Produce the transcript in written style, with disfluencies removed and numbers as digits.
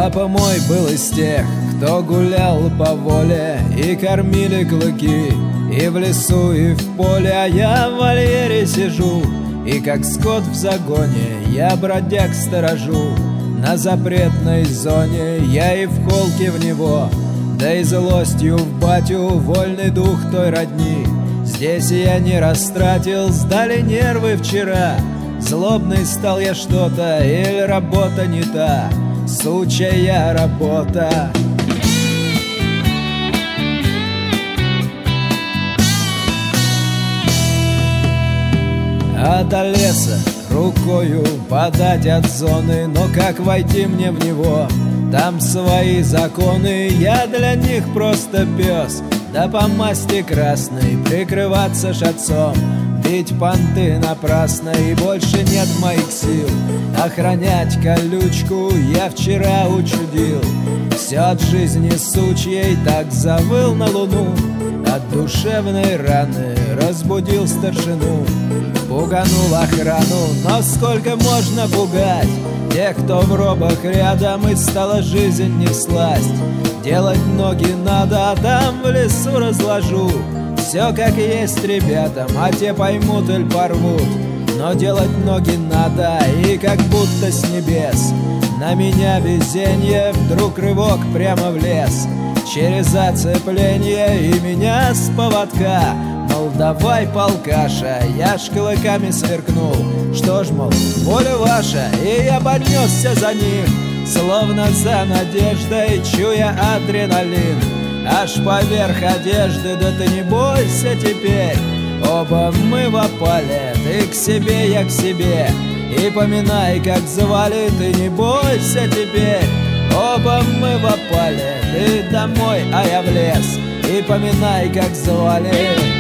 Папа мой был из тех, кто гулял по воле, и кормили клыки и в лесу, и в поле. А я в вольере сижу, и как скот в загоне я бродяг сторожу. На запретной зоне я и в холке в него, да и злостью в батю вольный дух той родни. Здесь я не растратил, сдали нервы вчера. Злобный стал я что-то, или работа не та, сучья работа. А до леса рукою подать от зоны, но как войти мне в него? Там свои законы, я для них просто пес. Да по масти красной прикрываться шатцом, бить понты напрасно, и больше нет моих сил охранять колючку я вчера учудил. Все от жизни сучьей так завыл на луну, от душевной раны разбудил старшину. Пуганул охрану, но сколько можно пугать тех, кто в робах рядом, и стала жизнь не всласть. Делать ноги надо, а там в лесу разложу все как есть ребятам, а те поймут или порвут. Но делать ноги надо, и как будто с небес на меня везенье, вдруг рывок прямо в лес. Через оцепление и меня с поводка, мол, давай, полкаша, я ж клыками сверкнул. Что ж, мол, воля ваша, и я поднесся за ним, словно за надеждой, чуя адреналин. Аж поверх одежды, да ты не бойся теперь, оба мы в опале, ты к себе, я к себе. И поминай, как звали, ты не бойся теперь, оба мы в опале, ты домой, а я в лес. И поминай, как звали.